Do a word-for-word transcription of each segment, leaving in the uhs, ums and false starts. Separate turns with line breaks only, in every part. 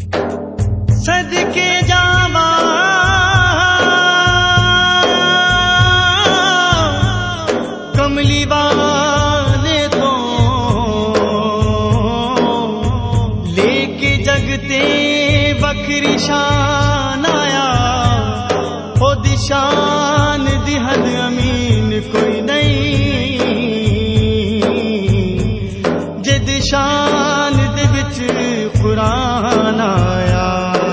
सदके जावा कमली वाले तो लेके जगते बखरी शान आया। ओ दिशान दिहद अमीन कोई नहीं, जिद शान दे विच कुरान आया।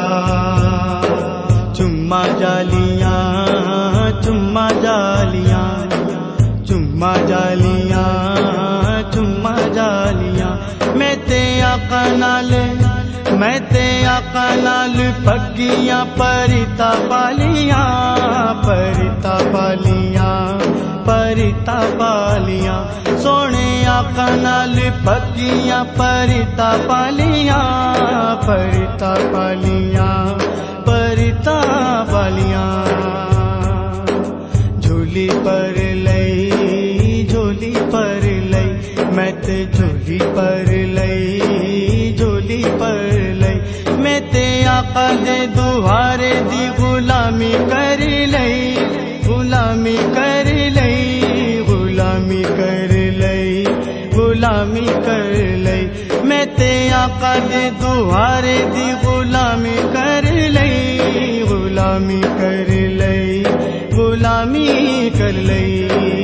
चुम्मा जालियां चुम्मा जालियां चुम्मा जालियां चुम्मा जालियां मैं ते आका नाल मैं ते आका नाल पग्गियां परिता पालियां परिता पालियां परिता पालियां सोने आका नाल पग्गियां परिता पालियां परिता पालियां परिता पालियां। झोली पर लई झोली पर लई मैं ते झोली पर लई झोली पर लई मैं ते आका दे दुआरे दी गुलामी कर लई गुलामी कर लई गुलामी कर लई गुलामी कर लई मैं ते आका दे दुआरे दी गुलामी कर लई गुलामी कर लई गुलामी कर लई।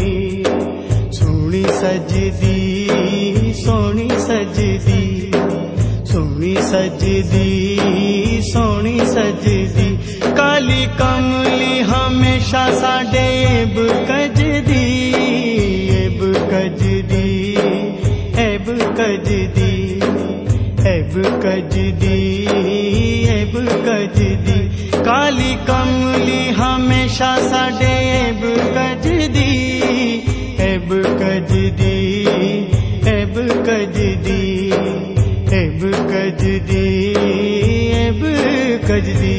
सोनी सजदी सोनी सजदी सोनी सजदी सोनी सजदी काली कमली हमेशा साडे एब कजदी एब कजदी एब कजदी एब कजदी एब कजदी काली कमली हमेशा साडे एब कजदी एब कजदी एब कजदी एब कजदी एब कजदी।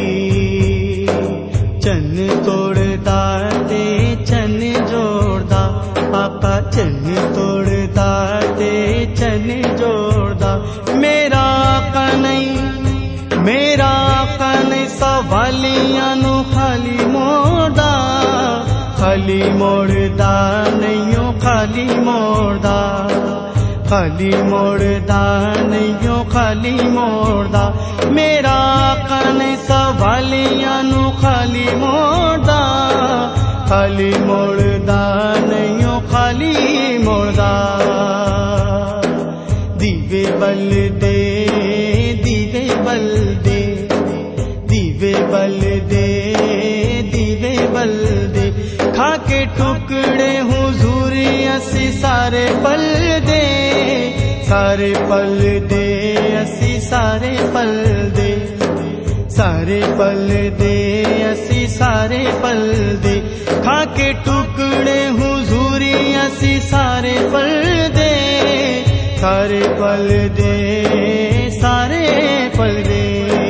चन तोड़दा ते चन जोड़दा आका चन तोड़दा ते चन जोड़दा मेरा आका नहीं मेरा आका नहीं सवालियां नू खाली मोड़दा खाली मोड़दा नहीं खाली मोड़दा खाली मोड़दा नहीं खाली मोड़दा मेरा आका नहीं सवालियां नू खाली मोड़दा खाली मोड़दा नहीं खाली मोड़दा। दीवे बल दे दीवे बल दे दीवे बल दे दीवे बल दे खाके टुकड़े हुजूरी असी सारे पल दे सारे पल दे असी सारे पल दे सारे पल दे असी सारे पल दे खाके टुकड़े हुजूरी असी सारे पल दे सारे पल दे सारे पल दे।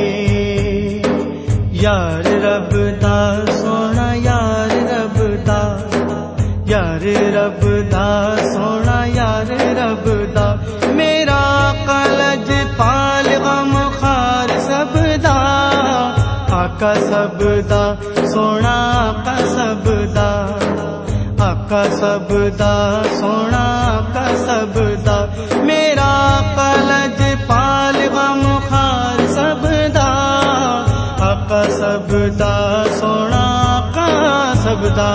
यार रब दा सोना यार रब दा यार रब दा सोना यार रब दा मेरा कलज पाल गम खार सब दा आका सब दा सोना आका सब दा आका सब दा सोना आका सब दा मेरा कलज पाल गम खार सब दा आका सब दा सोना आका सब दा।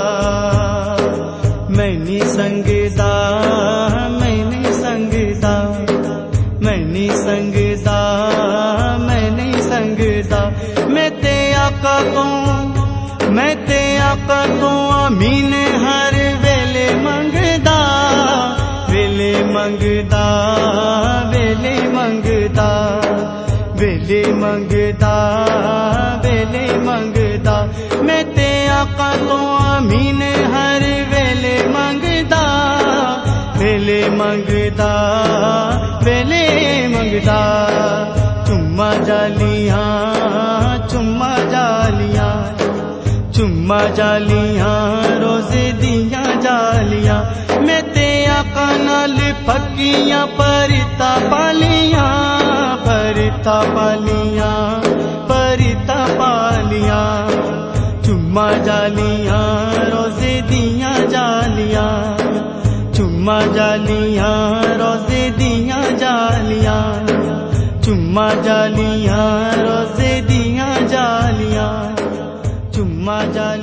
मैनी संगदा मैनी संगदा मैनी संगदा मैनी संगदा मैं ते आका तो मैं ते आका तो अमीन हर वेले मंगदा वेले मंगदा वेले मंगदा वेले मंगदा वेले मंगदा मैं ते आका तो अमीन हर वेले मंगदा वेले मंगदा वेले मंगदा। चुम्मा जालियां चुम्मा जालियां चुम्मा जालियां रोजे दियां जालियां मैं ते आका नाल पक्कियां परिता पालियां परिता परिता पालियां परिता पालियां चुम्मा जालियां रोजे दियां जालियां चुम्मा जालियां रोजे दियां जालियां चुम्मा जालियां रोजे दियां जालियां चुम्मा जालियां